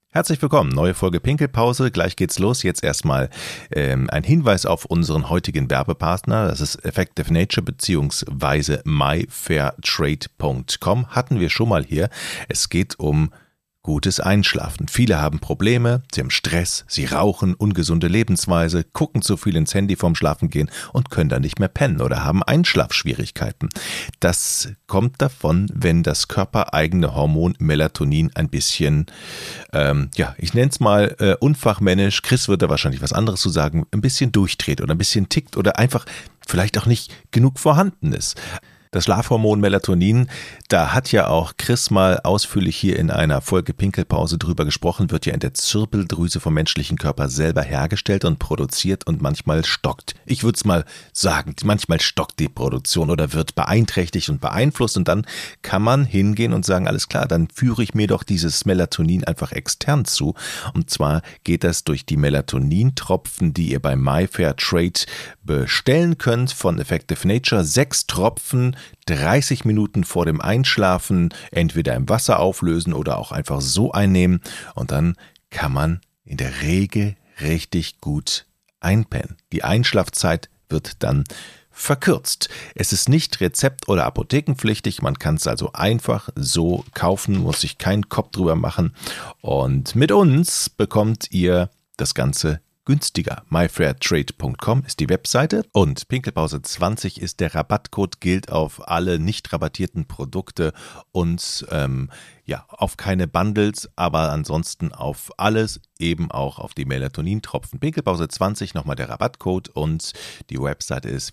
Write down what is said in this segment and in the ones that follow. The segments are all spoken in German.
Herzlich willkommen, neue Folge Pinkelpause, gleich geht's los. Jetzt erstmal ein Hinweis auf unseren heutigen Werbepartner, das ist Effective Nature bzw. myfairtrade.com, hatten wir schon mal hier. Es geht um gutes Einschlafen. Viele haben Probleme, sie haben Stress, sie rauchen, ungesunde Lebensweise, gucken zu viel ins Handy vorm Schlafengehen und können dann nicht mehr pennen oder haben Einschlafschwierigkeiten. Das kommt davon, wenn das körpereigene Hormon Melatonin ein bisschen, ich nenne es mal unfachmännisch, Chris wird da wahrscheinlich was anderes zu sagen, ein bisschen durchdreht oder ein bisschen tickt oder einfach vielleicht auch nicht genug vorhanden ist. Das Schlafhormon Melatonin, da hat ja auch Chris mal ausführlich hier in einer Folge Pinkelpause drüber gesprochen, wird ja in der Zirbeldrüse vom menschlichen Körper selber hergestellt und produziert und manchmal stockt. Ich würde es mal sagen, manchmal stockt die Produktion oder wird beeinträchtigt und beeinflusst und dann kann man hingehen und sagen, alles klar, dann führe ich mir doch dieses Melatonin einfach extern zu. Und zwar geht das durch die Melatonintropfen, die ihr bei MyFairTrade bestellen könnt von Effective Nature. 6 Tropfen 30 Minuten vor dem Einschlafen entweder im Wasser auflösen oder auch einfach so einnehmen und dann kann man in der Regel richtig gut einpennen. Die Einschlafzeit wird dann verkürzt. Es ist nicht rezept- oder apothekenpflichtig, man kann es also einfach so kaufen, muss sich keinen Kopf drüber machen und mit uns bekommt ihr das Ganze günstiger. myfairtrade.com ist die Webseite und Pinkelpause 20 ist der Rabattcode, gilt auf alle nicht rabattierten Produkte und auf keine Bundles, aber ansonsten auf alles, eben auch auf die Melatonintropfen. Pinkelpause 20, nochmal der Rabattcode und die Webseite ist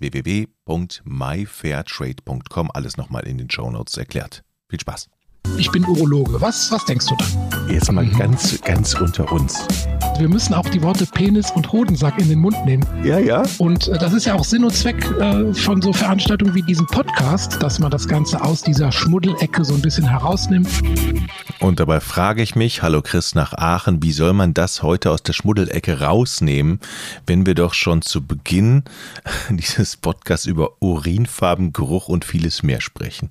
www.myfairtrade.com. Alles nochmal in den Shownotes erklärt. Viel Spaß. Ich bin Urologe. Was denkst du da? Jetzt mal ganz unter uns. Wir müssen auch die Worte Penis und Hodensack in den Mund nehmen. Ja. Und das ist ja auch Sinn und Zweck von so Veranstaltungen wie diesem Podcast, dass man das Ganze aus dieser Schmuddelecke so ein bisschen herausnimmt. Und dabei frage ich mich, hallo Chris nach Aachen, wie soll man das heute aus der Schmuddelecke rausnehmen, wenn wir doch schon zu Beginn dieses Podcasts über Urinfarben, Geruch und vieles mehr sprechen?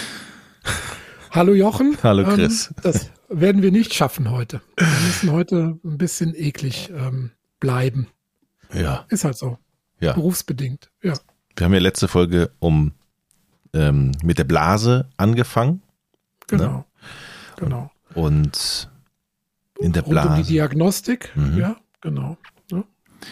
Hallo Jochen. Hallo Chris. Das werden wir nicht schaffen heute. Wir müssen heute ein bisschen eklig bleiben. Ja. Ist halt so. Ja. Berufsbedingt. Ja. Wir haben ja letzte Folge mit der Blase angefangen. Genau. Ne? Genau. Und in der Rund Blase. um die Diagnostik. Mhm. Ja, genau. Ja.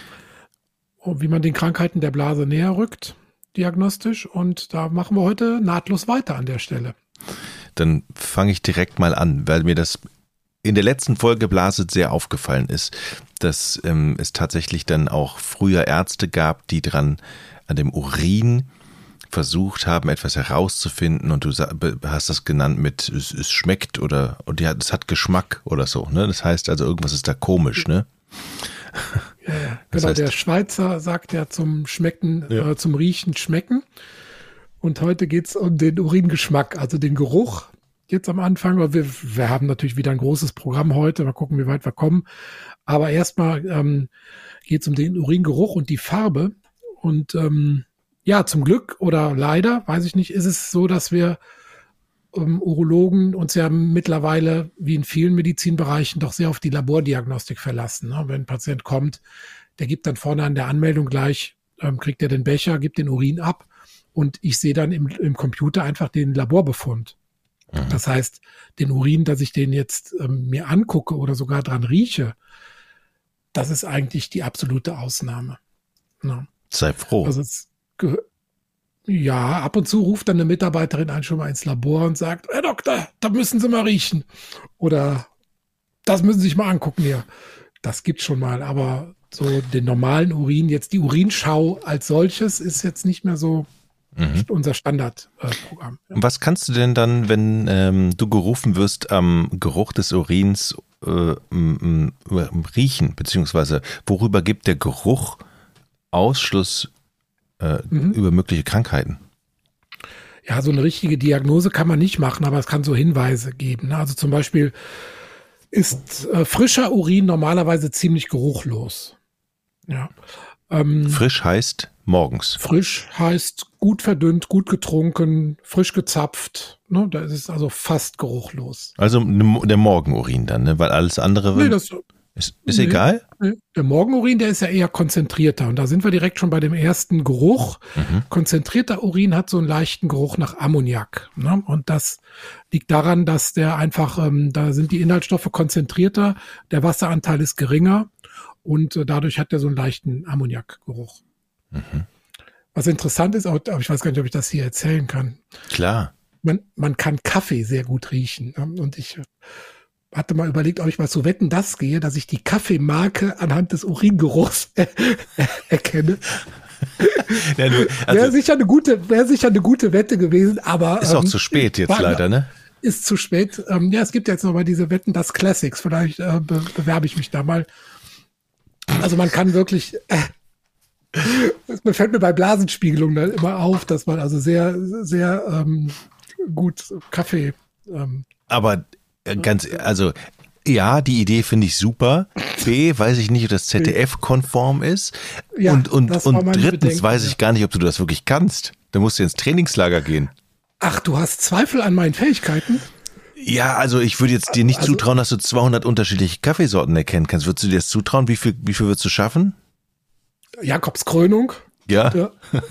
Und wie man den Krankheiten der Blase näher rückt, diagnostisch. Und da machen wir heute nahtlos weiter an der Stelle. Dann fange ich direkt mal an, weil mir das in der letzten Folge Blase sehr aufgefallen ist, dass es tatsächlich dann auch früher Ärzte gab, die dran an dem Urin versucht haben, etwas herauszufinden und du hast das genannt mit es schmeckt oder und ja, es hat Geschmack oder so, ne? Das heißt also irgendwas ist da komisch, ne? Ja, Das genau. heißt, Der Schweizer sagt ja zum Schmecken, zum Riechen schmecken. Und heute geht es um den Uringeschmack, also den Geruch. Jetzt am Anfang, wir haben natürlich wieder ein großes Programm heute, mal gucken, wie weit wir kommen. Aber erstmal geht es um den Uringeruch und die Farbe. Und zum Glück oder leider, weiß ich nicht, ist es so, dass wir Urologen uns ja mittlerweile, wie in vielen Medizinbereichen, doch sehr auf die Labordiagnostik verlassen. Ne? Wenn ein Patient kommt, der gibt dann vorne an der Anmeldung gleich, kriegt er den Becher, gibt den Urin ab. Und ich sehe dann im Computer einfach den Laborbefund. Mhm. Das heißt, den Urin, dass ich den jetzt mir angucke oder sogar dran rieche, das ist eigentlich die absolute Ausnahme. Ja. Sei froh. Also ab und zu ruft dann eine Mitarbeiterin ein schon mal ins Labor und sagt, Herr Doktor, da müssen Sie mal riechen. Oder das müssen Sie sich mal angucken hier. Das gibt's schon mal, aber so den normalen Urin, jetzt die Urinschau als solches ist jetzt nicht mehr so unser Standardprogramm. Ja. Was kannst du denn dann, wenn du gerufen wirst, am Geruch des Urins riechen? Beziehungsweise worüber gibt der Geruch Ausschluss über mögliche Krankheiten? Ja, so eine richtige Diagnose kann man nicht machen, aber es kann so Hinweise geben. Ne? Also zum Beispiel ist frischer Urin normalerweise ziemlich geruchlos. Ja. Frisch heißt morgens. Frisch heißt gut verdünnt, gut getrunken, frisch gezapft, Ne, da ist es also fast geruchlos. Also der Morgenurin dann, ne? Weil alles andere ist egal? Nee. Der Morgenurin, der ist ja eher konzentrierter. Und da sind wir direkt schon bei dem ersten Geruch. Konzentrierter Urin hat so einen leichten Geruch nach Ammoniak. Ne? Und das liegt daran, dass der einfach, da sind die Inhaltsstoffe konzentrierter, der Wasseranteil ist geringer und dadurch hat der so einen leichten Ammoniakgeruch. Was interessant ist, aber ich weiß gar nicht, ob ich das hier erzählen kann. Klar. Man kann Kaffee sehr gut riechen. Und ich hatte mal überlegt, ob ich mal zu Wetten, das gehe, dass ich die Kaffeemarke anhand des Uringeruchs erkenne. Ja, wäre sicher eine gute Wette gewesen, aber ist auch zu spät jetzt leider, ne? Ist zu spät. Ja, es gibt jetzt noch mal diese Wetten, das Classics. Vielleicht bewerbe ich mich da mal. Also man kann wirklich mir fällt mir bei Blasenspiegelung dann immer auf, dass man also sehr, sehr gut Kaffee. Aber also ja, die Idee finde ich super. B, weiß ich nicht, ob das ZDF-konform ist. Ja, und drittens Bedenken, weiß ich gar nicht, ob du das wirklich kannst. Da musst du ins Trainingslager gehen. Ach, du hast Zweifel an meinen Fähigkeiten? Ja, also ich würde jetzt dir nicht zutrauen, dass du 200 unterschiedliche Kaffeesorten erkennen kannst. Würdest du dir das zutrauen? Wie viel würdest du schaffen? Jakobskrönung. Ja.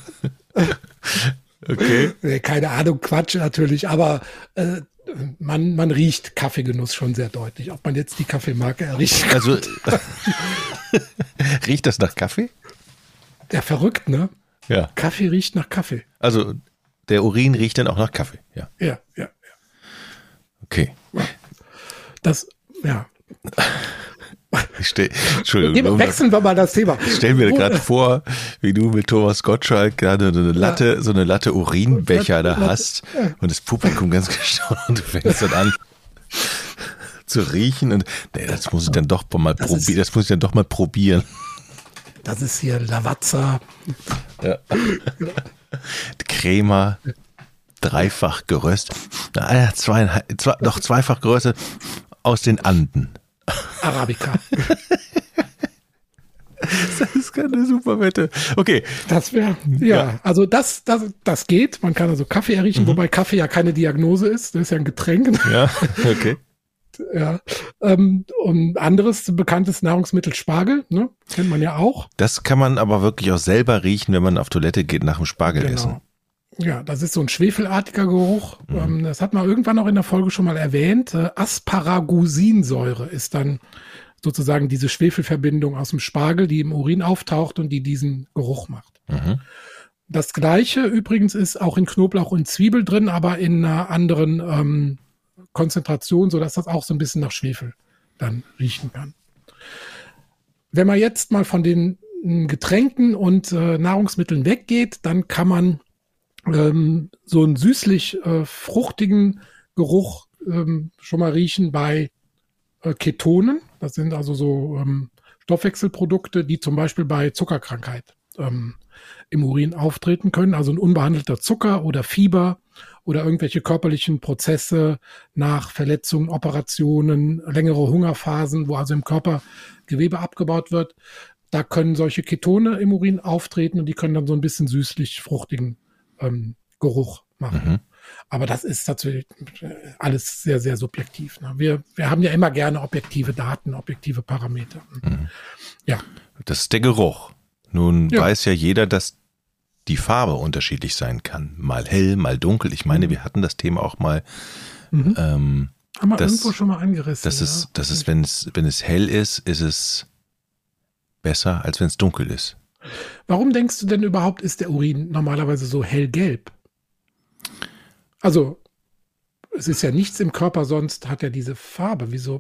Okay. Nee, keine Ahnung, Quatsch natürlich, aber man riecht Kaffeegenuss schon sehr deutlich. Ob man jetzt die Kaffeemarke riecht. Also riecht das nach Kaffee? Ja, verrückt, ne? Ja. Kaffee riecht nach Kaffee. Also der Urin riecht dann auch nach Kaffee, ja. Ja. Okay. Ja. Entschuldigung. Wechseln wir mal das Thema. Ich stelle mir gerade vor, wie du mit Thomas Gottschalk gerade so eine Latte Urinbecher da hast und das Publikum ganz gestaunt und du fängst dann an zu riechen und das muss ich dann doch mal probieren. Das ist hier Lavazza. Ja. Crema, dreifach geröstet. Zweifach geröstet aus den Anden. Arabica. Das ist keine super Wette. Okay. Das wäre, also das geht. Man kann also Kaffee erriechen, wobei Kaffee ja keine Diagnose ist. Das ist ja ein Getränk. Ja, okay. Ja. Und anderes bekanntes Nahrungsmittel Spargel, ne? Kennt man ja auch. Das kann man aber wirklich auch selber riechen, wenn man auf Toilette geht nach dem Spargelessen. Ja, das ist so ein schwefelartiger Geruch. Das hat man irgendwann auch in der Folge schon mal erwähnt. Asparagusinsäure ist dann sozusagen diese Schwefelverbindung aus dem Spargel, die im Urin auftaucht und die diesen Geruch macht. Das Gleiche übrigens ist auch in Knoblauch und Zwiebel drin, aber in einer anderen Konzentration, sodass das auch so ein bisschen nach Schwefel dann riechen kann. Wenn man jetzt mal von den Getränken und Nahrungsmitteln weggeht, dann kann man so einen süßlich-fruchtigen Geruch schon mal riechen bei Ketonen. Das sind also so Stoffwechselprodukte, die zum Beispiel bei Zuckerkrankheit im Urin auftreten können. Also ein unbehandelter Zucker oder Fieber oder irgendwelche körperlichen Prozesse nach Verletzungen, Operationen, längere Hungerphasen, wo also im Körper Gewebe abgebaut wird. Da können solche Ketone im Urin auftreten und die können dann so ein bisschen süßlich-fruchtigen Geruch machen. Aber das ist natürlich alles sehr, sehr subjektiv. Ne? Wir haben ja immer gerne objektive Daten, objektive Parameter. Ja. Das ist der Geruch. Nun weiß ja jeder, dass die Farbe unterschiedlich sein kann. Mal hell, mal dunkel. Ich meine, wir hatten das Thema auch mal. Haben wir irgendwo schon mal angerissen. Das ist, wenn es hell ist es besser, als wenn es dunkel ist. Warum denkst du denn überhaupt, ist der Urin normalerweise so hellgelb? Also, es ist ja nichts im Körper, sonst hat er diese Farbe. Wieso?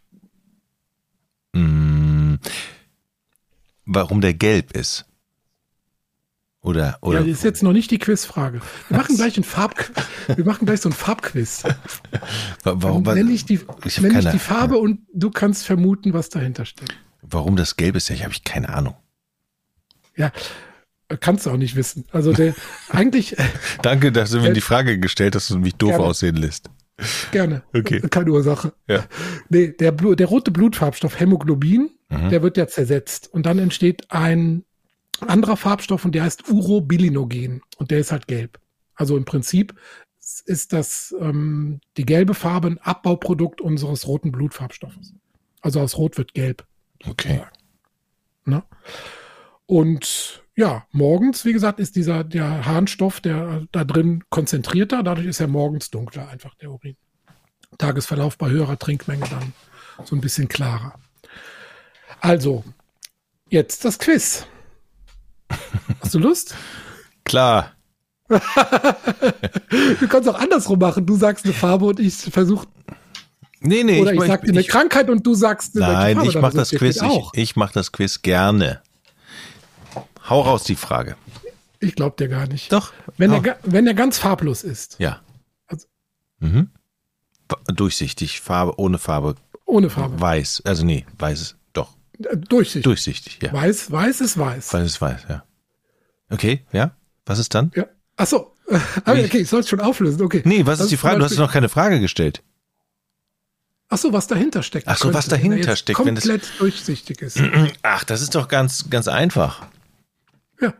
Warum der gelb ist? Oder? Ja, das ist jetzt noch nicht die Quizfrage. Wir machen gleich so ein Farbquiz. Warum? Nenne ich die Farbe und du kannst vermuten, was dahinter steckt. Warum das gelb ist, habe ich keine Ahnung. Ja, kannst du auch nicht wissen. Also eigentlich. Danke, dass du mir die Frage gestellt hast und mich doof aussehen lässt. Gerne. Okay. Keine Ursache. Ja. Nee, der rote Blutfarbstoff Hämoglobin, der wird ja zersetzt und dann entsteht ein anderer Farbstoff und der heißt Urobilinogen und der ist halt gelb. Also im Prinzip ist die gelbe Farbe ein Abbauprodukt unseres roten Blutfarbstoffes. Also aus Rot wird gelb. Okay. Ne? Und ja, morgens, wie gesagt, ist der Harnstoff, der da drin konzentrierter, dadurch ist er morgens dunkler, einfach der Urin. Tagesverlauf bei höherer Trinkmenge dann so ein bisschen klarer. Also, jetzt das Quiz. Hast du Lust? Klar. Du kannst auch andersrum machen. Du sagst eine Farbe und ich versuche. Nee. Oder ich sag dir eine Krankheit und du sagst eine Nein, Farbe. ich mache das Quiz. Ich mache das Quiz gerne. Hau raus die Frage. Ich glaube dir gar nicht. Doch. Wenn er ganz farblos ist. Ja. Also, durchsichtig, Farbe, ohne Farbe. Ohne Farbe. Weiß. Also nee, weiß ist doch. Durchsichtig. Durchsichtig, ja. Weiß ist weiß. Weiß ist weiß, ja. Okay, ja. Was ist dann? Ja. Achso. Okay, ich soll es schon auflösen. Okay. Nee, was ist die Frage? Du hast noch keine Frage gestellt. Achso, was dahinter steckt. Achso, was dahinter steckt. Komplett wenn das durchsichtig ist. Ach, das ist doch ganz, ganz einfach. Ja.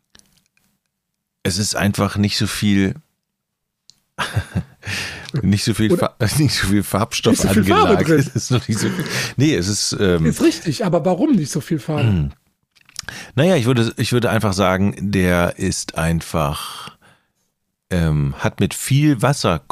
Es ist einfach nicht so viel Farbstoff nicht so viel angelagert. Farbe drin. Es ist noch nicht so viel. Nee, es ist. Ist richtig, aber warum nicht so viel Farbe? Naja, ich würde einfach sagen, der ist einfach, hat mit viel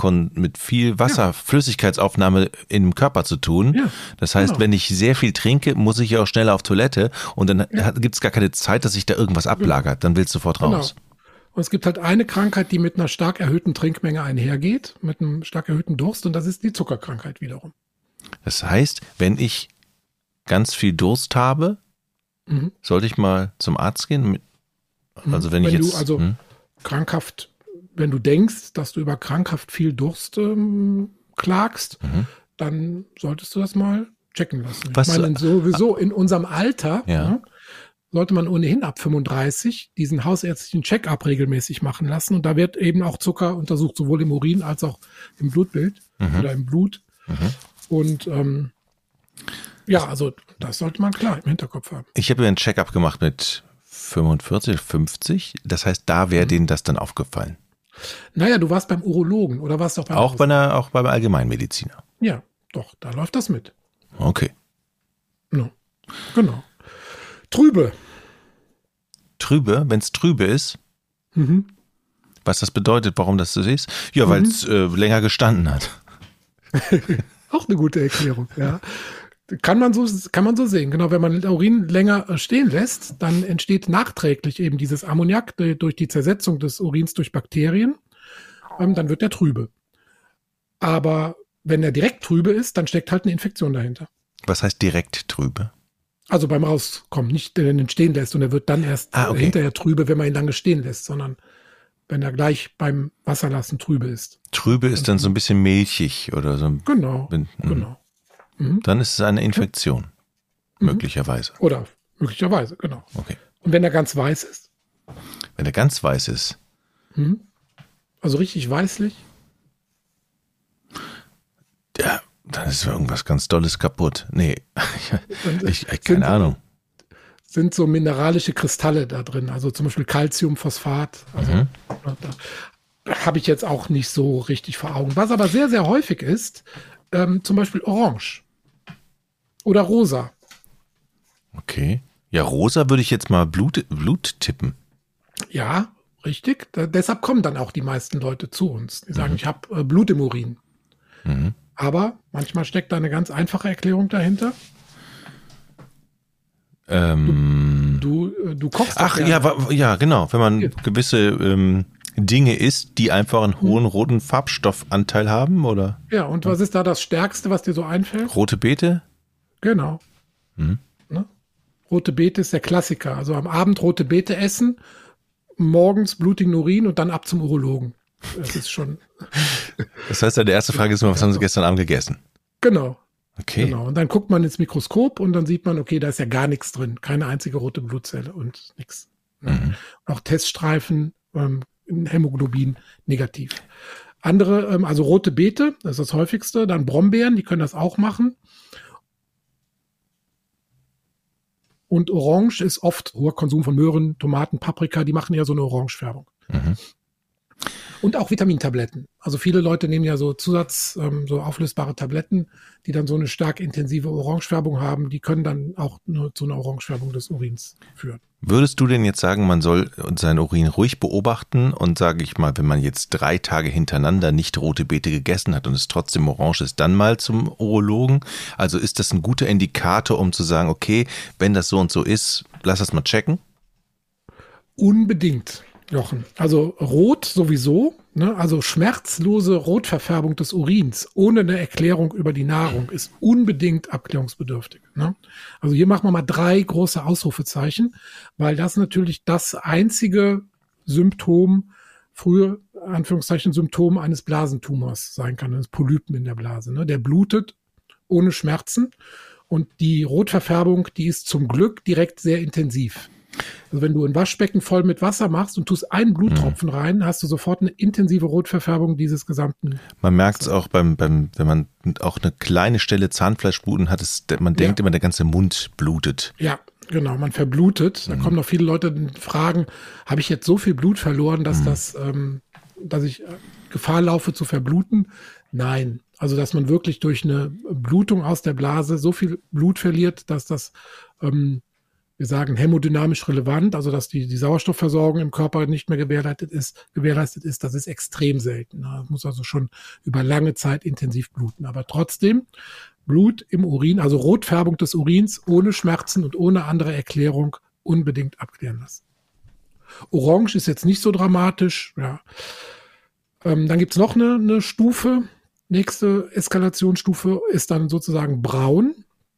Wasserflüssigkeitsaufnahme im Körper zu tun. Ja, das heißt, genau. wenn ich sehr viel trinke, muss ich ja auch schneller auf Toilette und dann gibt es gar keine Zeit, dass sich da irgendwas ablagert. Dann willst du sofort raus. Genau. Und es gibt halt eine Krankheit, die mit einer stark erhöhten Trinkmenge einhergeht, mit einem stark erhöhten Durst, und das ist die Zuckerkrankheit wiederum. Das heißt, wenn ich ganz viel Durst habe, sollte ich mal zum Arzt gehen? Also wenn krankhaft, wenn du denkst, dass du über krankhaft viel Durst klagst, dann solltest du das mal checken lassen. Was, ich meine, sowieso in unserem Alter ja. Sollte man ohnehin ab 35 diesen hausärztlichen Check-up regelmäßig machen lassen. Und da wird eben auch Zucker untersucht, sowohl im Urin als auch im Blutbild oder im Blut. Und also das sollte man klar im Hinterkopf haben. Ich habe ja einen Check-up gemacht mit 45, 50. Das heißt, da wäre denen das dann aufgefallen. Naja, du warst beim Urologen oder warst doch auch beim Allgemeinmediziner. Ja, doch, da läuft das mit. Okay. No. Genau. Trübe, wenn es trübe ist, was das bedeutet, warum das so ist? Ja, weil es länger gestanden hat. Auch eine gute Erklärung, ja. Kann man so sehen. Genau, wenn man Urin länger stehen lässt, dann entsteht nachträglich eben dieses Ammoniak durch die Zersetzung des Urins durch Bakterien. Dann wird der trübe. Aber wenn er direkt trübe ist, dann steckt halt eine Infektion dahinter. Was heißt direkt trübe? Also beim Rauskommen, nicht wenn er ihn stehen lässt und er wird dann erst hinterher trübe, wenn man ihn lange stehen lässt, sondern wenn er gleich beim Wasserlassen trübe ist. Trübe ist dann so ein bisschen milchig oder so. Genau. Dann ist es eine Infektion, möglicherweise. Oder möglicherweise, genau. Okay. Und wenn er ganz weiß ist? Wenn er ganz weiß ist? Also richtig weißlich? Ja, dann ist irgendwas ganz Dolles kaputt. Nee, keine Ahnung. Sind so mineralische Kristalle da drin, also zum Beispiel Calciumphosphat. Also, da habe ich jetzt auch nicht so richtig vor Augen. Was aber sehr, sehr häufig ist, zum Beispiel Orange oder Rosa. Okay. Ja, Rosa würde ich jetzt mal Blut tippen. Ja, richtig. Deshalb kommen dann auch die meisten Leute zu uns. Die sagen, ich habe Blut im Urin. Aber manchmal steckt da eine ganz einfache Erklärung dahinter. Du kochst. Ach ja, genau. Wenn man gewisse Dinge isst, die einfach einen hohen roten Farbstoffanteil haben, oder? Ja, und was ist da das Stärkste, was dir so einfällt? Rote Beete? Genau. Ne? Rote Beete ist der Klassiker. Also am Abend rote Beete essen, morgens blutigen Urin und dann ab zum Urologen. Das ist schon. Das heißt, deine erste Frage ist immer, was haben Sie gestern Abend gegessen? Genau. Okay. Genau. Und dann guckt man ins Mikroskop und dann sieht man, okay, da ist ja gar nichts drin. Keine einzige rote Blutzelle und nichts. Auch Teststreifen, Hämoglobin negativ. Andere, also rote Beete, das ist das häufigste. Dann Brombeeren, die können das auch machen. Und Orange ist oft hoher Konsum von Möhren, Tomaten, Paprika, die machen ja so eine Orangefärbung. Und auch Vitamintabletten. Also viele Leute nehmen ja so so auflösbare Tabletten, die dann so eine stark intensive Orangefärbung haben. Die können dann auch nur zu einer Orangefärbung des Urins führen. Würdest du denn jetzt sagen, man soll seinen Urin ruhig beobachten und, sage ich mal, wenn man jetzt 3 Tage hintereinander nicht rote Beete gegessen hat und es trotzdem orange ist, dann mal zum Urologen? Also ist das ein guter Indikator, um zu sagen, okay, wenn das so und so ist, lass das mal checken? Unbedingt, Jochen. Also rot sowieso, ne? Also schmerzlose Rotverfärbung des Urins ohne eine Erklärung über die Nahrung ist unbedingt abklärungsbedürftig. Ne? Also hier machen wir mal 3 große Ausrufezeichen, weil das natürlich das einzige Symptom, frühe Anführungszeichen Symptom eines Blasentumors sein kann, eines Polypen in der Blase. Ne? Der blutet ohne Schmerzen und die Rotverfärbung, die ist zum Glück direkt sehr intensiv. Also wenn du ein Waschbecken voll mit Wasser machst und tust einen Bluttropfen rein, hast du sofort eine intensive Rotverfärbung dieses gesamten. Man merkt es auch wenn man auch eine kleine Stelle Zahnfleischbluten hat, man denkt immer, der ganze Mund blutet. Ja, genau, man verblutet. Da kommen noch viele Leute und fragen, habe ich jetzt so viel Blut verloren, dass dass ich Gefahr laufe zu verbluten? Nein. Also dass man wirklich durch eine Blutung aus der Blase so viel Blut verliert, dass das wir sagen hämodynamisch relevant, also dass die Sauerstoffversorgung im Körper nicht mehr gewährleistet ist, das ist extrem selten. Das muss also schon über lange Zeit intensiv bluten. Aber trotzdem, Blut im Urin, also Rotfärbung des Urins ohne Schmerzen und ohne andere Erklärung unbedingt abklären lassen. Orange ist jetzt nicht so dramatisch. Ja. Dann gibt's noch eine Stufe. Nächste Eskalationsstufe ist dann sozusagen braun.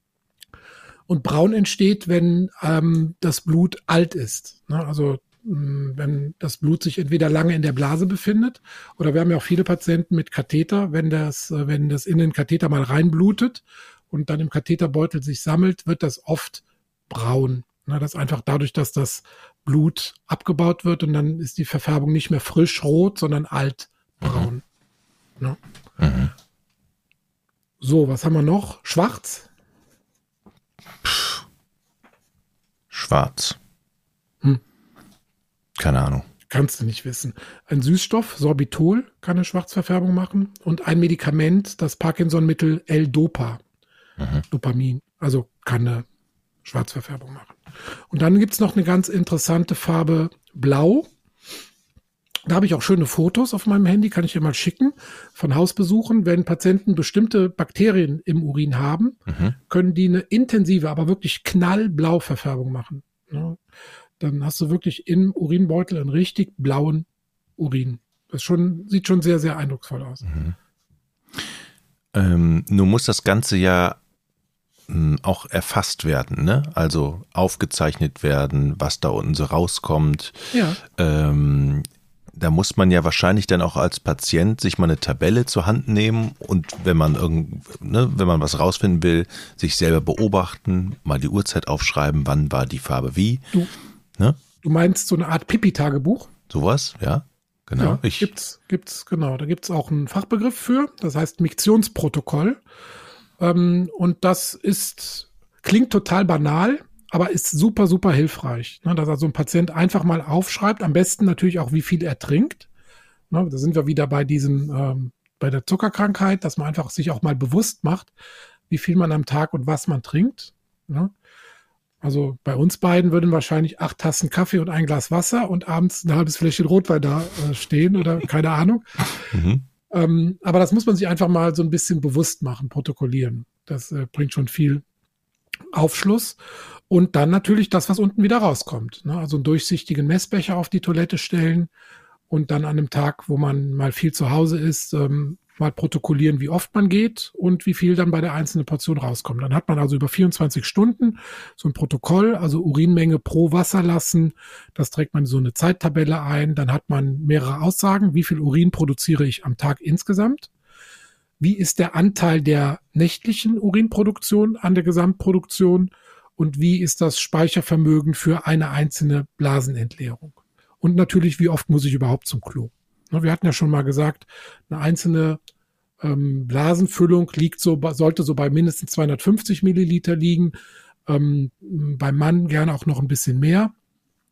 Und braun entsteht, wenn das Blut alt ist. Ne? Also wenn das Blut sich entweder lange in der Blase befindet oder wir haben ja auch viele Patienten mit Katheter, wenn das in den Katheter mal reinblutet und dann im Katheterbeutel sich sammelt, wird das oft braun. Ne? Das ist einfach dadurch, dass das Blut abgebaut wird und dann ist die Verfärbung nicht mehr frisch rot, sondern altbraun. Ne? Mhm. So, was haben wir noch? Schwarz. Schwarz. Keine Ahnung. Kannst du nicht wissen. Ein Süßstoff, Sorbitol, kann eine Schwarzverfärbung machen und ein Medikament, das Parkinson-Mittel L-Dopa, Dopamin, also kann eine Schwarzverfärbung machen. Und dann gibt's noch eine ganz interessante Farbe Blau. Da habe ich auch schöne Fotos auf meinem Handy, kann ich dir mal schicken, von Hausbesuchen. Wenn Patienten bestimmte Bakterien im Urin haben, können die eine intensive, aber wirklich knallblau Verfärbung machen. Ja, dann hast du wirklich im Urinbeutel einen richtig blauen Urin. Sieht schon sehr, sehr eindrucksvoll aus. Nun muss das Ganze ja auch erfasst werden, ne? Also aufgezeichnet werden, was da unten so rauskommt. Ja. Da muss man ja wahrscheinlich dann auch als Patient sich mal eine Tabelle zur Hand nehmen und wenn man wenn man was rausfinden will, sich selber beobachten, mal die Uhrzeit aufschreiben, wann war die Farbe wie. Du meinst so eine Art Pipi-Tagebuch? Sowas, ja, genau. Ja, gibt's, genau. Da gibt's auch einen Fachbegriff für, das heißt Miktionsprotokoll. Und das klingt total banal, aber ist super, super hilfreich, ne, dass also ein Patient einfach mal aufschreibt, am besten natürlich auch, wie viel er trinkt. Ne, da sind wir wieder bei bei der Zuckerkrankheit, dass man einfach sich auch mal bewusst macht, wie viel man am Tag und was man trinkt. Ne. Also bei uns beiden würden wahrscheinlich 8 Tassen Kaffee und ein Glas Wasser und abends ein halbes Fläschchen Rotwein da stehen oder keine Ahnung. Aber das muss man sich einfach mal so ein bisschen bewusst machen, protokollieren. Das bringt schon viel Aufschluss. Und dann natürlich das, was unten wieder rauskommt. Ne? Also einen durchsichtigen Messbecher auf die Toilette stellen und dann an einem Tag, wo man mal viel zu Hause ist, mal protokollieren, wie oft man geht und wie viel dann bei der einzelnen Portion rauskommt. Dann hat man also über 24 Stunden so ein Protokoll, also Urinmenge pro Wasser lassen. Das trägt man in so eine Zeittabelle ein. Dann hat man mehrere Aussagen. Wie viel Urin produziere ich am Tag insgesamt? Wie ist der Anteil der nächtlichen Urinproduktion an der Gesamtproduktion? Und wie ist das Speichervermögen für eine einzelne Blasenentleerung? Und natürlich, wie oft muss ich überhaupt zum Klo? Wir hatten ja schon mal gesagt, eine einzelne Blasenfüllung sollte so bei mindestens 250 Milliliter liegen. Beim Mann gerne auch noch ein bisschen mehr.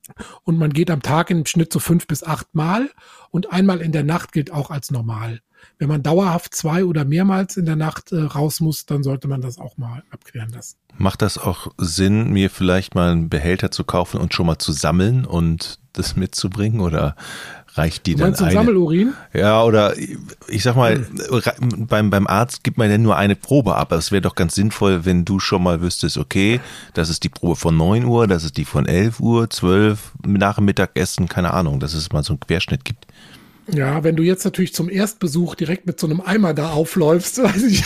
Und man geht am Tag im Schnitt so 5 bis 8 Mal und einmal in der Nacht gilt auch als normal. Wenn man dauerhaft 2 oder mehrmals in der Nacht raus muss, dann sollte man das auch mal abklären lassen. Macht das auch Sinn, mir vielleicht mal einen Behälter zu kaufen und schon mal zu sammeln und das mitzubringen, oder reicht die dann eine? Sammelurin? Ja, oder ich sag mal, beim Arzt gibt man ja nur eine Probe ab. Es wäre doch ganz sinnvoll, wenn du schon mal wüsstest, okay, das ist die Probe von 9 Uhr, das ist die von 11 Uhr, 12, nach dem Mittagessen, keine Ahnung, dass es mal so einen Querschnitt gibt. Ja, wenn du jetzt natürlich zum Erstbesuch direkt mit so einem Eimer da aufläufst, weiß ich.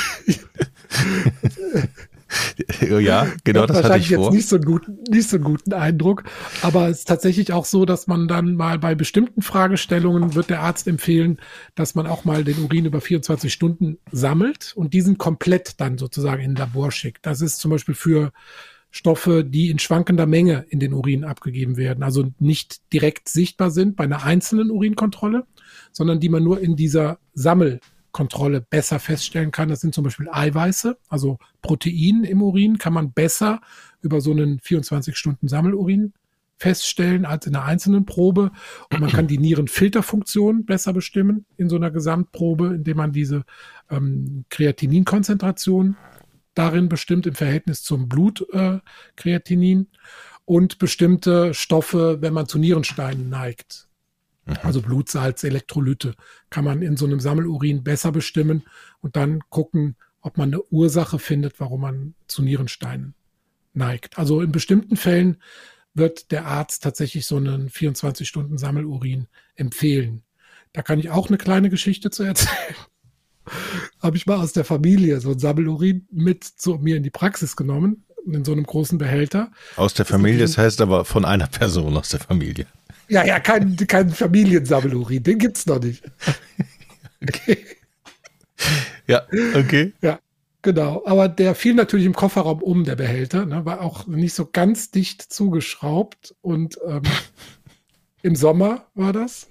Ja, genau, das hatte ich vor. Wahrscheinlich jetzt nicht so einen guten Eindruck, aber es ist tatsächlich auch so, dass man dann mal bei bestimmten Fragestellungen wird der Arzt empfehlen, dass man auch mal den Urin über 24 Stunden sammelt und diesen komplett dann sozusagen in ein Labor schickt. Das ist zum Beispiel für Stoffe, die in schwankender Menge in den Urin abgegeben werden, also nicht direkt sichtbar sind bei einer einzelnen Urinkontrolle, sondern die man nur in dieser Sammelkontrolle besser feststellen kann. Das sind zum Beispiel Eiweiße, also Protein im Urin kann man besser über so einen 24-Stunden-Sammelurin feststellen als in einer einzelnen Probe. Und man kann die Nierenfilterfunktion besser bestimmen in so einer Gesamtprobe, indem man diese Kreatininkonzentration darin bestimmt im Verhältnis zum Blutkreatinin und bestimmte Stoffe, wenn man zu Nierensteinen neigt. Also Blutsalz, Elektrolyte, kann man in so einem Sammelurin besser bestimmen und dann gucken, ob man eine Ursache findet, warum man zu Nierensteinen neigt. Also in bestimmten Fällen wird der Arzt tatsächlich so einen 24-Stunden-Sammelurin empfehlen. Da kann ich auch eine kleine Geschichte zu erzählen. Habe ich mal aus der Familie so ein Sammelurin mit zu mir in die Praxis genommen, in so einem großen Behälter. Aus der Familie, das heißt aber von einer Person aus der Familie. Ja, kein Familiensammelurin, den gibt's noch nicht. Okay. Ja, okay. Ja, genau. Aber der fiel natürlich im Kofferraum um, der Behälter, ne, war auch nicht so ganz dicht zugeschraubt und im Sommer war das.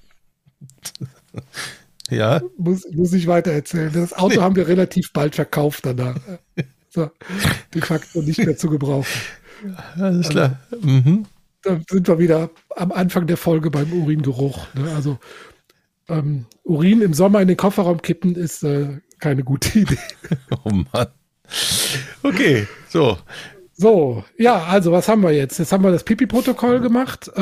Ja. Muss ich weiter erzählen. Das Auto haben wir relativ bald verkauft danach. So, de facto nicht mehr zu gebrauchen. Alles klar. Da sind wir wieder am Anfang der Folge beim Uringeruch. Ne? Also Urin im Sommer in den Kofferraum kippen ist keine gute Idee. Oh Mann. Okay, so. So, ja, also was haben wir jetzt? Jetzt haben wir das Pipi-Protokoll gemacht,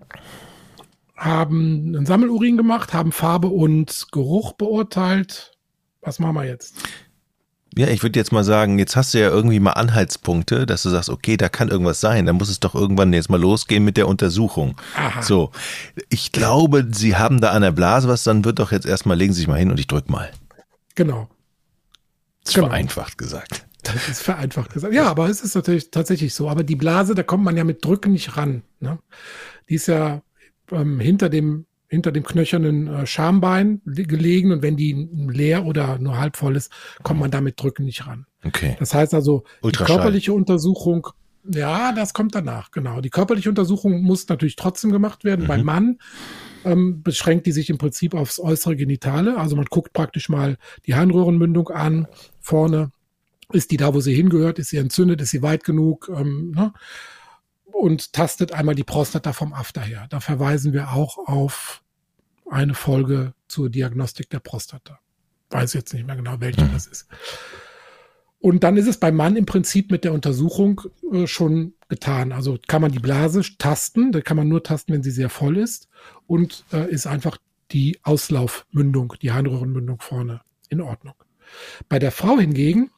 haben einen Sammelurin gemacht, haben Farbe und Geruch beurteilt. Was machen wir jetzt? Ja, ich würde jetzt mal sagen, jetzt hast du ja irgendwie mal Anhaltspunkte, dass du sagst, okay, da kann irgendwas sein, dann muss es doch irgendwann jetzt mal losgehen mit der Untersuchung. Aha. So, ich glaube, Sie haben da an der Blase was, dann wird doch jetzt erstmal, legen Sie sich mal hin und ich drück mal. Genau. Das ist vereinfacht gesagt. Das ist vereinfacht gesagt. Ja, aber es ist natürlich tatsächlich so. Aber die Blase, da kommt man ja mit Drücken nicht ran. Ne? Die ist ja hinter dem knöchernen Schambein gelegen und wenn die leer oder nur halb voll ist, kommt man da mit Drücken nicht ran. Okay. Das heißt also, die Ultraschall. körperliche Untersuchung, ja, das kommt danach, genau. Die körperliche Untersuchung muss natürlich trotzdem gemacht werden. Beim Mann beschränkt die sich im Prinzip aufs äußere Genitale. Also man guckt praktisch mal die Harnröhrenmündung an, vorne. Ist die da, wo sie hingehört? Ist sie entzündet? Ist sie weit genug? Ne? Und tastet einmal die Prostata vom After her. Da verweisen wir auch auf eine Folge zur Diagnostik der Prostata. Weiß jetzt nicht mehr genau, welche das ist. Und dann ist es beim Mann im Prinzip mit der Untersuchung schon getan. Also kann man die Blase tasten, da kann man nur tasten, wenn sie sehr voll ist und ist einfach die Auslaufmündung, die Harnröhrenmündung vorne in Ordnung. Bei der Frau hingegen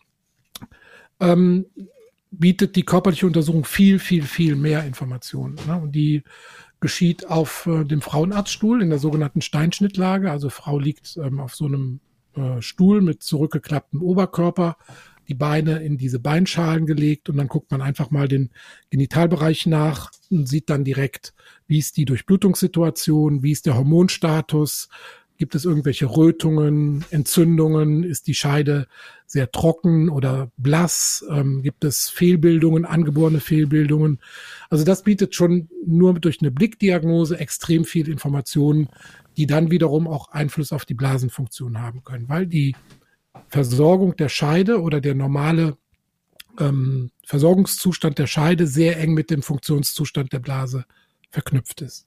bietet die körperliche Untersuchung viel, viel, viel mehr Informationen. Ne? Und die geschieht auf dem Frauenarztstuhl in der sogenannten Steinschnittlage. Also Frau liegt auf so einem Stuhl mit zurückgeklapptem Oberkörper, die Beine in diese Beinschalen gelegt und dann guckt man einfach mal den Genitalbereich nach und sieht dann direkt, wie ist die Durchblutungssituation, wie ist der Hormonstatus, gibt es irgendwelche Rötungen, Entzündungen, ist die Scheide sehr trocken oder blass, gibt es Fehlbildungen, angeborene Fehlbildungen. Also das bietet schon nur durch eine Blickdiagnose extrem viel Informationen, die dann wiederum auch Einfluss auf die Blasenfunktion haben können, weil die Versorgung der Scheide oder der normale Versorgungszustand der Scheide sehr eng mit dem Funktionszustand der Blase verknüpft ist.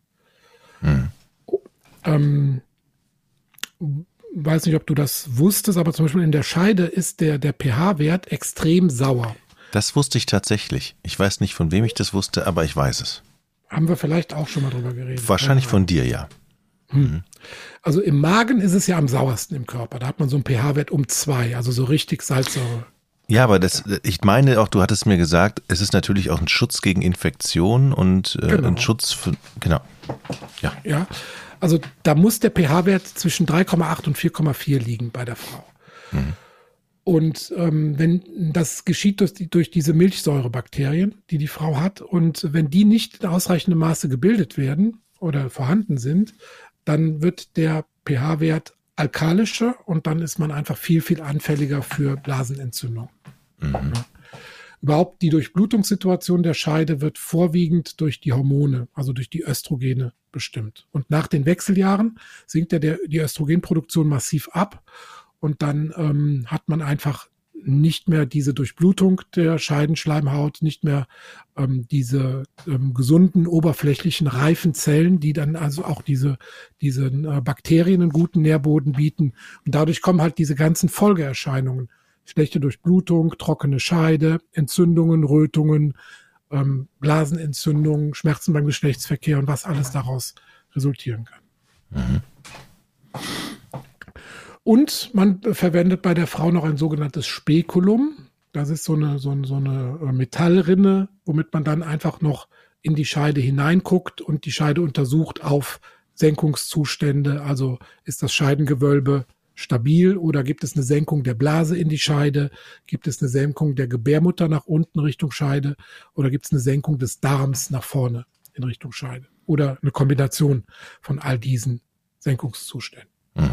Weiß nicht, ob du das wusstest, aber zum Beispiel in der Scheide ist der pH-Wert extrem sauer. Das wusste ich tatsächlich. Ich weiß nicht, von wem ich das wusste, aber ich weiß es. Haben wir vielleicht auch schon mal drüber geredet. Wahrscheinlich von dir, ja. Also im Magen ist es ja am sauersten im Körper. Da hat man so einen pH-Wert um 2, also so richtig Salzsäure. Ja, aber ich meine auch, du hattest mir gesagt, es ist natürlich auch ein Schutz gegen Infektion und ein Schutz für, genau. Ja, also da muss der pH-Wert zwischen 3,8 und 4,4 liegen bei der Frau. Und wenn das geschieht durch diese Milchsäurebakterien, die die Frau hat, und wenn die nicht in ausreichendem Maße gebildet werden oder vorhanden sind, dann wird der pH-Wert alkalischer und dann ist man einfach viel, viel anfälliger für Blasenentzündung. Ja. Überhaupt die Durchblutungssituation der Scheide wird vorwiegend durch die Hormone, also durch die Östrogene bestimmt. Und nach den Wechseljahren sinkt die Östrogenproduktion massiv ab und dann hat man einfach nicht mehr diese Durchblutung der Scheidenschleimhaut, nicht mehr diese gesunden, oberflächlichen, reifen Zellen, die dann also auch diese Bakterien einen guten Nährboden bieten. Und dadurch kommen halt diese ganzen Folgeerscheinungen. Schlechte Durchblutung, trockene Scheide, Entzündungen, Rötungen, Blasenentzündungen, Schmerzen beim Geschlechtsverkehr und was alles daraus resultieren kann. Und man verwendet bei der Frau noch ein sogenanntes Spekulum. Das ist so eine Metallrinne, womit man dann einfach noch in die Scheide hineinguckt und die Scheide untersucht auf Senkungszustände. Also ist das Scheidengewölbe stabil oder gibt es eine Senkung der Blase in die Scheide? Gibt es eine Senkung der Gebärmutter nach unten Richtung Scheide? Oder gibt es eine Senkung des Darms nach vorne in Richtung Scheide? Oder eine Kombination von all diesen Senkungszuständen.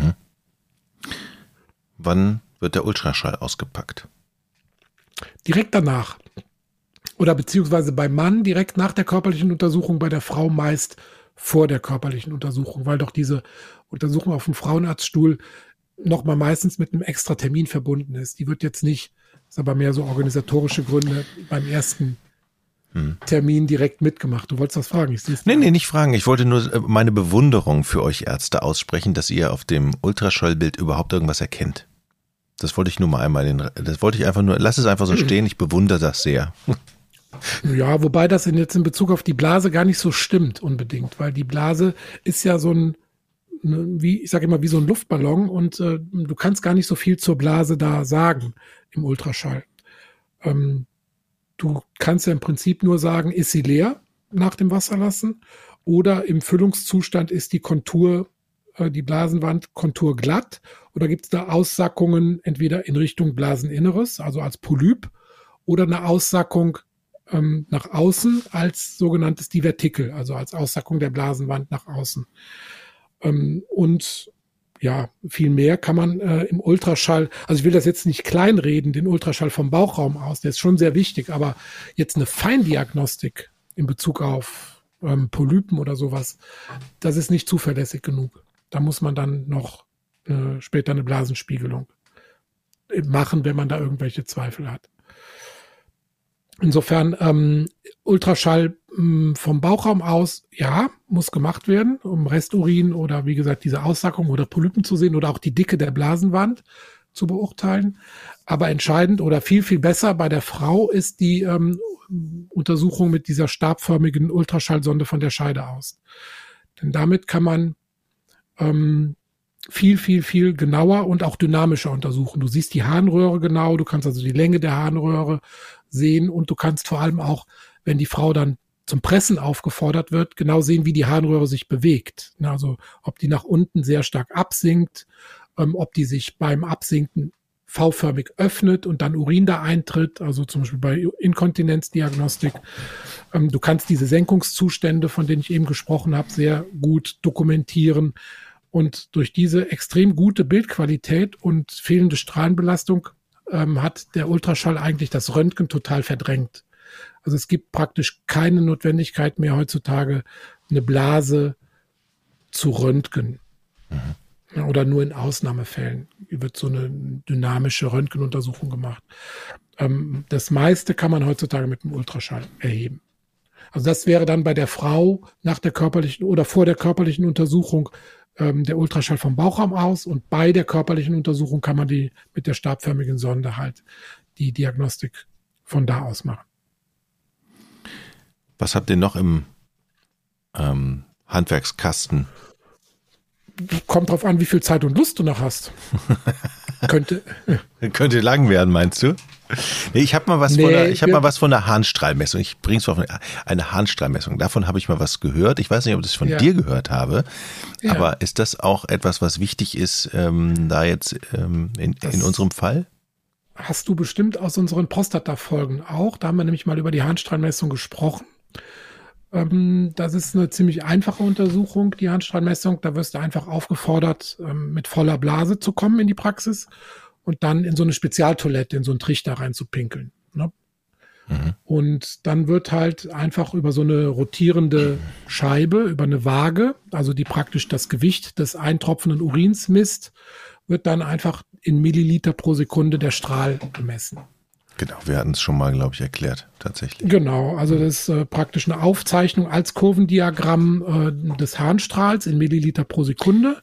Wann wird der Ultraschall ausgepackt? Direkt danach. Oder beziehungsweise beim Mann direkt nach der körperlichen Untersuchung, bei der Frau meist vor der körperlichen Untersuchung, weil doch diese Untersuchung auf dem Frauenarztstuhl nochmal meistens mit einem extra Termin verbunden ist. Die wird jetzt nicht, ist aber mehr so organisatorische Gründe, beim ersten Termin direkt mitgemacht. Du wolltest was fragen? Nee, nicht fragen. Ich wollte nur meine Bewunderung für euch Ärzte aussprechen, dass ihr auf dem Ultraschallbild überhaupt irgendwas erkennt. Das wollte ich nur mal einmal, lass es einfach so stehen, ich bewundere das sehr. Ja, wobei das jetzt in Bezug auf die Blase gar nicht so stimmt unbedingt, weil die Blase ist ja so wie so ein Luftballon und du kannst gar nicht so viel zur Blase da sagen im Ultraschall. Du kannst ja im Prinzip nur sagen, ist sie leer nach dem Wasserlassen oder im Füllungszustand ist die Blasenwand konturglatt oder gibt es da Aussackungen entweder in Richtung Blaseninneres, also als Polyp, oder eine Aussackung nach außen als sogenanntes Divertikel, also als Aussackung der Blasenwand nach außen. Und ja, viel mehr kann man im Ultraschall, also ich will das jetzt nicht kleinreden, den Ultraschall vom Bauchraum aus, der ist schon sehr wichtig, aber jetzt eine Feindiagnostik in Bezug auf Polypen oder sowas, das ist nicht zuverlässig genug. Da muss man dann noch später eine Blasenspiegelung machen, wenn man da irgendwelche Zweifel hat. Insofern Ultraschall vom Bauchraum aus, ja, muss gemacht werden, um Resturin oder wie gesagt diese Aussackung oder Polypen zu sehen oder auch die Dicke der Blasenwand zu beurteilen. Aber entscheidend oder viel, viel besser bei der Frau ist die Untersuchung mit dieser stabförmigen Ultraschallsonde von der Scheide aus. Denn damit kann man viel, viel, viel genauer und auch dynamischer untersuchen. Du siehst die Harnröhre genau, du kannst also die Länge der Harnröhre sehen und du kannst vor allem auch, wenn die Frau dann zum Pressen aufgefordert wird, genau sehen, wie die Harnröhre sich bewegt. Also ob die nach unten sehr stark absinkt, ob die sich beim Absinken V-förmig öffnet und dann Urin da eintritt, also zum Beispiel bei Inkontinenzdiagnostik. Du kannst diese Senkungszustände, von denen ich eben gesprochen habe, sehr gut dokumentieren. Und durch diese extrem gute Bildqualität und fehlende Strahlenbelastung hat der Ultraschall eigentlich das Röntgen total verdrängt. Also es gibt praktisch keine Notwendigkeit mehr heutzutage, eine Blase zu röntgen. Ja, oder nur in Ausnahmefällen wird so eine dynamische Röntgenuntersuchung gemacht. Das meiste kann man heutzutage mit dem Ultraschall erheben. Also das wäre dann bei der Frau nach der körperlichen oder vor der körperlichen Untersuchung der Ultraschall vom Bauchraum aus, und bei der körperlichen Untersuchung kann man die mit der stabförmigen Sonde halt die Diagnostik von da aus machen. Was habt ihr noch im Handwerkskasten? Kommt drauf an, wie viel Zeit und Lust du noch hast. Könnte lang werden, meinst du? Nee, ich habe mal was von der Harnstrahlmessung. Ich bring's auf eine Harnstrahlmessung. Davon habe ich mal was gehört. Ich weiß nicht, ob ich das von dir gehört habe. Ja. Aber ist das auch etwas, was wichtig ist, da jetzt in unserem Fall? Hast du bestimmt aus unseren Prostata-Folgen auch. Da haben wir nämlich mal über die Harnstrahlmessung gesprochen. Das ist eine ziemlich einfache Untersuchung, die Harnstrahlmessung. Da wirst du einfach aufgefordert, mit voller Blase zu kommen in die Praxis und dann in so eine Spezialtoilette, in so einen Trichter reinzupinkeln. Ne? Mhm. Und dann wird halt einfach über so eine rotierende Scheibe, über eine Waage, also die praktisch das Gewicht des eintropfenden Urins misst, wird dann einfach in Milliliter pro Sekunde der Strahl gemessen. Genau, wir hatten es schon mal, glaube ich, erklärt, tatsächlich. Genau, also das ist praktisch eine Aufzeichnung als Kurvendiagramm des Harnstrahls in Milliliter pro Sekunde.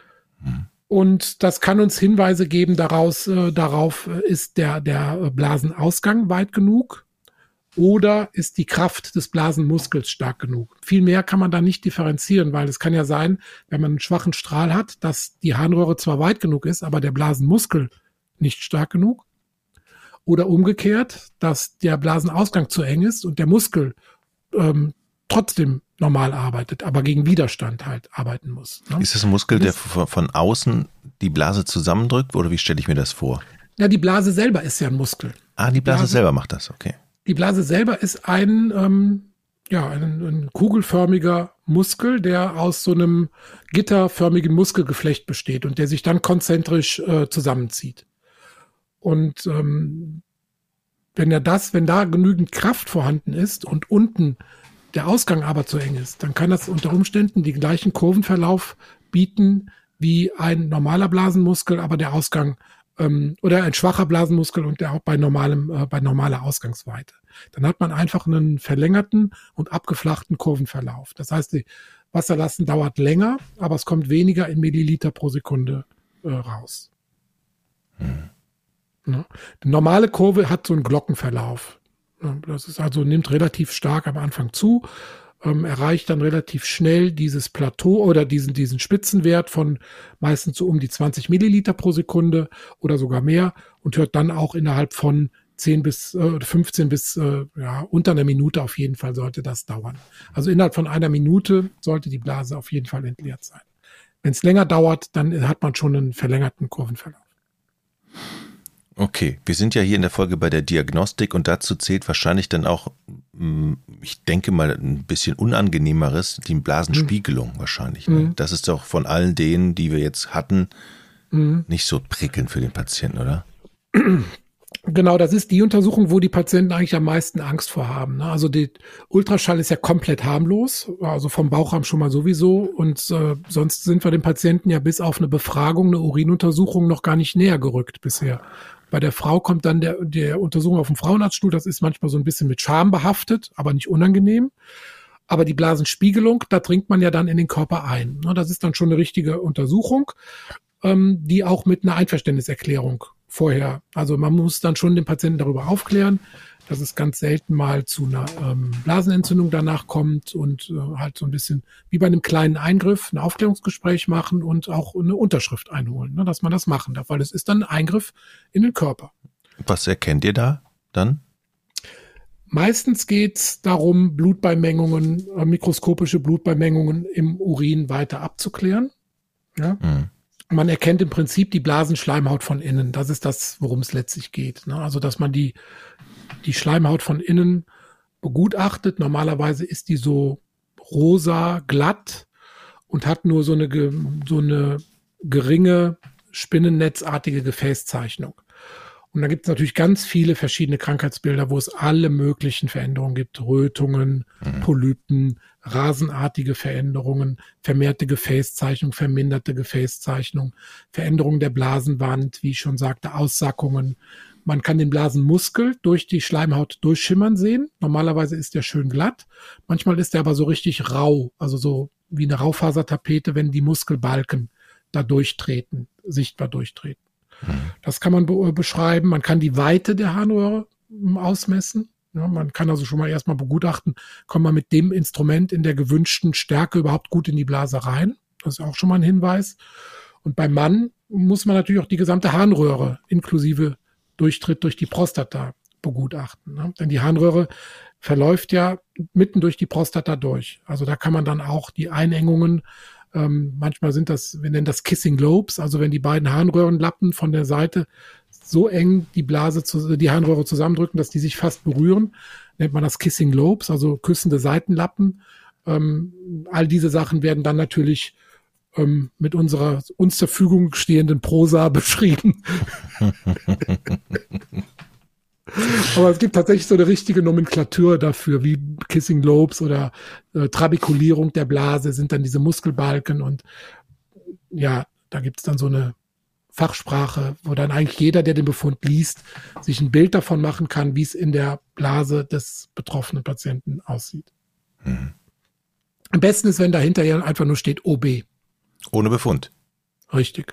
Und das kann uns Hinweise geben darauf, ist der Blasenausgang weit genug oder ist die Kraft des Blasenmuskels stark genug. Viel mehr kann man da nicht differenzieren, weil es kann ja sein, wenn man einen schwachen Strahl hat, dass die Harnröhre zwar weit genug ist, aber der Blasenmuskel nicht stark genug. Oder umgekehrt, dass der Blasenausgang zu eng ist und der Muskel trotzdem normal arbeitet, aber gegen Widerstand halt arbeiten muss. Ne? Ist das ein Muskel, der von außen die Blase zusammendrückt, oder wie stelle ich mir das vor? Ja, die Blase selber ist ja ein Muskel. Ah, die Blase selber macht das, okay. Die Blase selber ist ein kugelförmiger Muskel, der aus so einem gitterförmigen Muskelgeflecht besteht und der sich dann konzentrisch zusammenzieht. Und wenn da genügend Kraft vorhanden ist und unten der Ausgang aber zu eng ist, dann kann das unter Umständen den gleichen Kurvenverlauf bieten wie ein normaler Blasenmuskel, aber der Ausgang oder ein schwacher Blasenmuskel und der auch bei normaler Ausgangsweite. Dann hat man einfach einen verlängerten und abgeflachten Kurvenverlauf. Das heißt, die Wasserlassen dauert länger, aber es kommt weniger in Milliliter pro Sekunde raus. Ne? Die normale Kurve hat so einen Glockenverlauf. Das ist also, nimmt relativ stark am Anfang zu, erreicht dann relativ schnell dieses Plateau oder diesen Spitzenwert von meistens so um die 20 Milliliter pro Sekunde oder sogar mehr und hört dann auch innerhalb von 10 bis 15 bis unter einer Minute auf jeden Fall sollte das dauern. Also innerhalb von einer Minute sollte die Blase auf jeden Fall entleert sein. Wenn es länger dauert, dann hat man schon einen verlängerten Kurvenverlauf. Okay, wir sind ja hier in der Folge bei der Diagnostik und dazu zählt wahrscheinlich dann auch, ich denke mal, ein bisschen Unangenehmeres, die Blasenspiegelung wahrscheinlich. Ne? Das ist doch von allen denen, die wir jetzt hatten, nicht so prickelnd für den Patienten, oder? Genau, das ist die Untersuchung, wo die Patienten eigentlich am meisten Angst vor haben. Ne? Also der Ultraschall ist ja komplett harmlos, also vom Bauchraum schon mal sowieso. Und sonst sind wir dem Patienten ja bis auf eine Befragung, eine Urinuntersuchung noch gar nicht näher gerückt bisher. Bei der Frau kommt dann der Untersuchung auf dem Frauenarztstuhl, das ist manchmal so ein bisschen mit Scham behaftet, aber nicht unangenehm. Aber die Blasenspiegelung, da dringt man ja dann in den Körper ein. Ne? Das ist dann schon eine richtige Untersuchung, die auch mit einer Einverständniserklärung vorher, also man muss dann schon den Patienten darüber aufklären, dass es ganz selten mal zu einer Blasenentzündung danach kommt und halt so ein bisschen wie bei einem kleinen Eingriff ein Aufklärungsgespräch machen und auch eine Unterschrift einholen, ne, dass man das machen darf, weil es ist dann ein Eingriff in den Körper. Was erkennt ihr da dann? Meistens geht es darum, Blutbeimengungen, mikroskopische Blutbeimengungen im Urin weiter abzuklären. Ja? Man erkennt im Prinzip die Blasenschleimhaut von innen. Das ist das, worum es letztlich geht. Ne? Also, dass man die Schleimhaut von innen begutachtet. Normalerweise ist die so rosa, glatt und hat nur so eine geringe, spinnennetzartige Gefäßzeichnung. Und da gibt es natürlich ganz viele verschiedene Krankheitsbilder, wo es alle möglichen Veränderungen gibt. Rötungen, Polypen, rasenartige Veränderungen, vermehrte Gefäßzeichnung, verminderte Gefäßzeichnung, Veränderungen der Blasenwand, wie ich schon sagte, Aussackungen, Man kann den Blasenmuskel durch die Schleimhaut durchschimmern sehen. Normalerweise ist der schön glatt. Manchmal ist der aber so richtig rau, also so wie eine Raufasertapete, wenn die Muskelbalken da durchtreten, sichtbar durchtreten. Das kann man beschreiben. Man kann die Weite der Harnröhre ausmessen. Ja, man kann also schon mal erstmal begutachten, kommt man mit dem Instrument in der gewünschten Stärke überhaupt gut in die Blase rein. Das ist auch schon mal ein Hinweis. Und beim Mann muss man natürlich auch die gesamte Harnröhre inklusive Durchtritt durch die Prostata begutachten. Ne? Denn die Harnröhre verläuft ja mitten durch die Prostata durch. Also da kann man dann auch die Einengungen, manchmal sind das, wir nennen das Kissing Lobes, also wenn die beiden Harnröhrenlappen von der Seite so eng die Harnröhre zusammendrücken, dass die sich fast berühren, nennt man das Kissing Lobes, also küssende Seitenlappen. All diese Sachen werden dann natürlich mit unserer uns zur Verfügung stehenden Prosa beschrieben. Aber es gibt tatsächlich so eine richtige Nomenklatur dafür, wie Kissing Lobes oder Trabekulierung der Blase sind dann diese Muskelbalken und ja, da gibt es dann so eine Fachsprache, wo dann eigentlich jeder, der den Befund liest, sich ein Bild davon machen kann, wie es in der Blase des betroffenen Patienten aussieht. Am besten ist, wenn dahinter ja einfach nur steht OB. Ohne Befund. Richtig.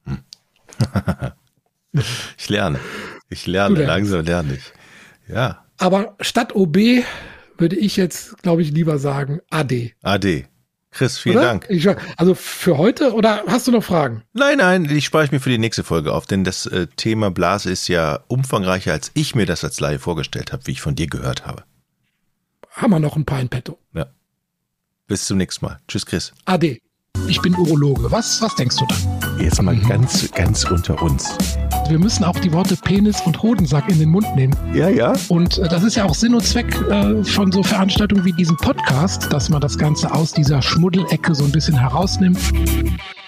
Ich lerne, langsam lerne ich. Ja. Aber statt OB würde ich jetzt, glaube ich, lieber sagen AD. AD. Chris, vielen Dank. Also für heute, oder hast du noch Fragen? Nein, ich speichere mir für die nächste Folge auf, denn das Thema Blase ist ja umfangreicher, als ich mir das als Laie vorgestellt habe, wie ich von dir gehört habe. Haben wir noch ein paar in petto. Ja. Bis zum nächsten Mal. Tschüss, Chris. AD. Ich bin Urologe. Was denkst du da? Jetzt mal ganz unter uns. Wir müssen auch die Worte Penis und Hodensack in den Mund nehmen. Ja. Und das ist ja auch Sinn und Zweck von so Veranstaltungen wie diesem Podcast, dass man das Ganze aus dieser Schmuddelecke so ein bisschen herausnimmt.